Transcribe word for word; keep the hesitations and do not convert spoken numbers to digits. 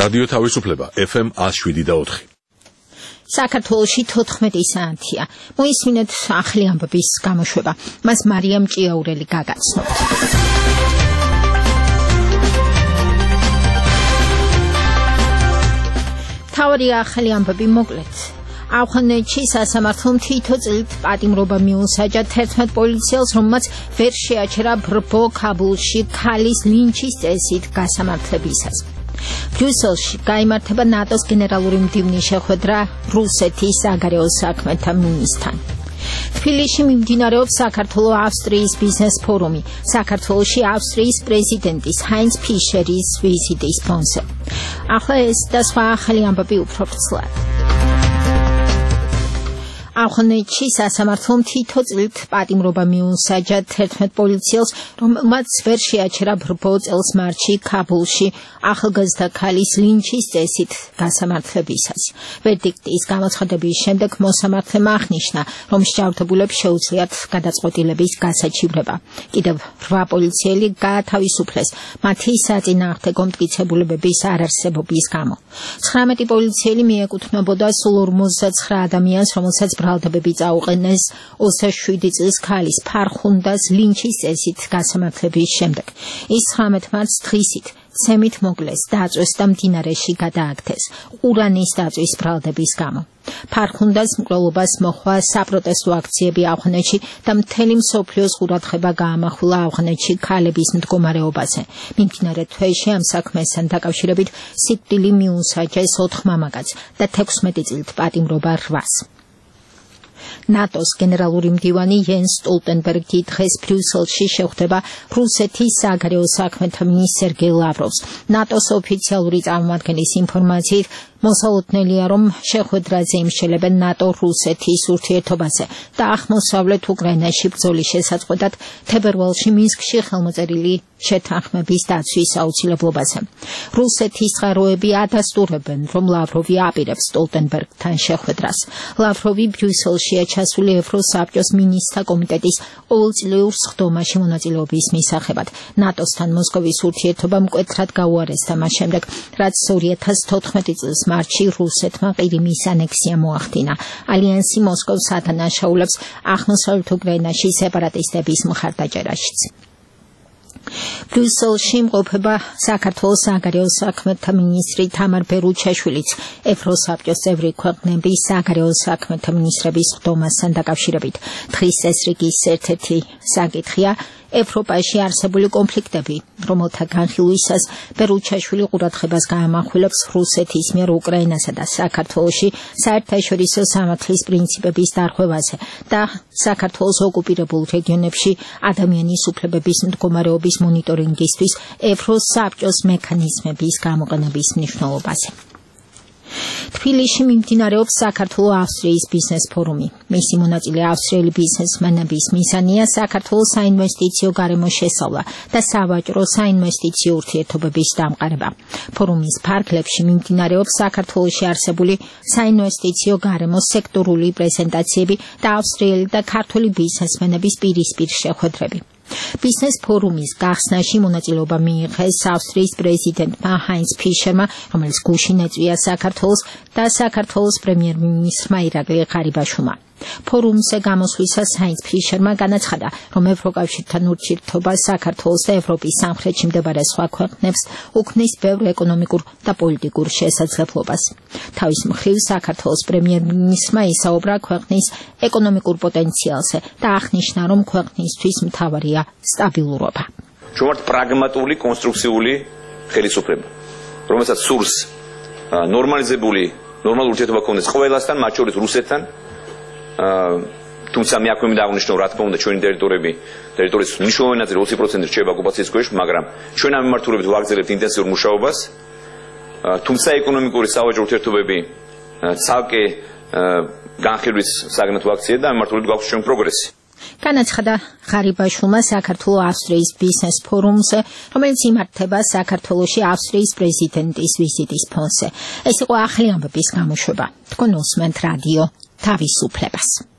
რადიო თავისუფლება ეფ ემ one oh seven და four. საქართველოში თოთხმეტი საათია. მოისმინეთ ახალი ამბების გამოშვება. მას მარიამ ჭიაურელი გაგაცნობთ. თავი ახალი ამბები მოკლედ. ავღანეთში სასამართლომ თითო წლით პატიმრობა მიუსაჯა თერთმეტ პოლიციელს, რომელმაც ვერ შეაჩერა ბრბო ქაბულში ქალის ლინჩის წესით გასამართლებისას. ბრიუსელში გაიმართება ნატოს გენერალური მდივნის შეხვედრა რუსეთის საგარეო საქმეთა მინისტრთან. თბილისში მიმდინარეობს საქართველო-ავსტრიის ბიზნეს ფორუმი. საქართველოში ავსტრიის პრეზიდენტის ჰაინც ფიშერის ვიზიტის ფონზე. ახლა ეს და სხვა ახალი ამბები უფრო ვრცლად. ავღანეთში სასამართლომ თითო წლით პატიმრობა მიუსაჯა თერთმეტ პოლიციელს, რომელმაც ვერ შეაჩერა ბრბო წელს მარტში ქაბულში ახალგაზრდა ქალის ლინჩის წესით გასამართლებისას. ვერდიქტის გამოცხადების შემდეგ მოსამართლემ აღნიშნა, რომ მსჯავრდებულებს შეუძლიათ გადაწყვეტილების გასაჩივრება. კიდევ რვა პოლიციელი გაათავისუფლეს მათი საწინააღმდეგო მტკიცებულებების არარსებობის გამო. ცხრამეტი პოლიციელი მიეკუთვნებოდა სულ ორმოცდათსხრა ადამიანს, რომელსაც ბრალდებები წაუყენეს ოცდაშვიდი წლის ქალის ფარხუნდას ლინჩის წესით გასამართლების შემდეგ. ის ცხრამეტ მარტს დღისით ცემით მოკლეს, დააწვეს და მდინარეში გადააქცეს ყურანის დაწვის ბრალდების გამო. ფარხუნდას მკვლელობას მოჰყვა საპროტესტო აქციები ავღანეთში და მთელი მსოფლიოს ყურადღება გაამახვილა ავღანეთში ქალების მდგომარეობაზე. მიმდინარე თვეში ამ საქმესთან დაკავშირებით სიკვდილი მიუსაჯეს ოთხ მამაკაცს და თექვსმეტი წლით პატიმრობა რვას. ნატოს გენერალური მდივანი იენს სტოლტენბერგი დღეს ბრიუსელში შეხვდება რუსეთის საგარეო საქმეთა მინისტრ სერგეი ლავროვს. ნატოს ოფიციალური წარმომადგენლის ინფორმაციით მოსალოდნელია, რომ შეხვედრაზე იმსჯელებენ ნატო-რუსეთის ურთიერთობაზე და აღმოსავლეთ უკრაინაში ბრძოლის შესაწყვეტად თებერვალში მინსკში ხელმოწერილი შეთანხმების დაცვის აუცილებლობაზე. რუსეთის წყაროები ადასტურებენ, რომ ლავროვი აპირებს სტოლტენბერგთან შეხვედრას. ლავროვი ბრიუსელშია ჩასული ევროსაბჭოს მინისტრთა კომიტეტის ყოველწლიურ სხდომაში მონაწილეობის მისაღებად. ნატოსთან მოსკოვის ურთიერთობა მკვეთრად გაუარესდა მას შემდეგ, რაც ორი ათას თოთხმეტი წლის მარტში რუსეთმა ყირიმის ანექსია მოახდინა. ალიანსი მოსკოვს ადანაშაულებს აღმოსავლეთ უკრაინაში სეპარატისტების მხარდაჭერაშიც. ბრიუსელში იმყოფება საქართველოს საგარეო საქმეთა მინისტრი თამარ ბერუჩაშვილიც ევროსაბჭოს წევრი ქვეყნების საგარეო საქმეთა მინისტრების სხდომასთან დაკავშირებით. დღის წესრიგის ერთ-ერთი საკითხია ევროპაში არსებული კონფლიქტები, რომელთა განხილვისას ბერუჩაშვილი ყურადღებას გაამახვილებს რუსეთის მიერ უკრაინასა და საქართველოში საერთაშორისო სამართლის პრინციპების დარღვევაზე და საქართველოს ოკუპირებულ რეგიონებში ადამიანის უფლებების მდგომარეობის მონიტორინგისთვის ევროსაბჭოს მექანიზმების გამოყენების მნიშვნელობაზე. თბილისში მიმდინარეობს საქართველო-ავსტრიის ბიზნეს ფორუმი. მისი მონაწილე ავსტრიელი ბიზნესმენების მიზანია საქართველოს საინვესტიციო გარემოს შესწავლა და სავაჭრო საინვესტიციო ურთიერთობების დამყარება. ფორუმის ფარგლებში მიმდინარეობს საქართველოში არსებული საინვესტიციო გარემოს სექტორული პრეზენტაციები და ავსტრიელი და ქართული ბიზნესმენების პირისპირ შეხვედრები. ბიზნეს ფორუმის გახსნაში მონაწილეობა მიიღეს ავსტრიის პრეზიდენტმა ჰაინც ფიშერმა, რომელიც გუშინ ეწვია საქართველოს და საქართველოს პრემიერ-მინისტრმა ირაკლი ღარიბაშვილმა. ფორუმზე გამოსვლისას ჰაინც ფიშერმა განაცხადა, რომ ევროკავშირთან ურთიერთობა საქართველოს და ევროპის სამხრეთში მდებარე სხვა ქვეყნებს უქმნის ბევრ ეკონომიკურ და პოლიტიკურ შესაძლებლობას. თავის მხრივ საქართველოს პრემიერ-მინისტრმა ისაუბრა ქვეყნის ეკონომიკურ პოტენციალზე და აღნიშნა, რომ ქვეყნისთვის მთავარია სტაბილურობა. ჩვენ ვართ პრაგმატული, კონსტრუქციული ხელისუფლება, რომელსაც სურს ნორმალიზებული, ნორმალური ურთიერთობა ქონდეს ყველასთან, მათ შორის რუსეთთან. თუმცა მე აქვე მინდა აღნიშნო, რა თქმა უნდა, ჩვენი ტერიტორიები, ტერიტორიის მნიშვნელოვანი ნაწილი ოცი პროცენტი რჩება ოკუპაციის ქვეშ, მაგრამ ჩვენ ამ მიმართულებით ვაგრძელებთ ინტენსიურ მუშაობას. თუმცა ეკონომიკური სავაჭრო ურთიერთობები ცალკე განხილვის საგნად ვაქცია და ამ მიმართულებით გვაქვს ჩვენ პროგრესი. განაცხადა ღარიბაშვილმა საქართველო-ავსტრიის ბიზნეს ფორუმზე, რომელიც იმართება საქართველოში ავსტრიის პრეზიდენტის ვიზიტის ფონზე. ეს იყო ახალი ამბების გამოშვება. თქვენ უსმენთ რადიო თავისუფლებას.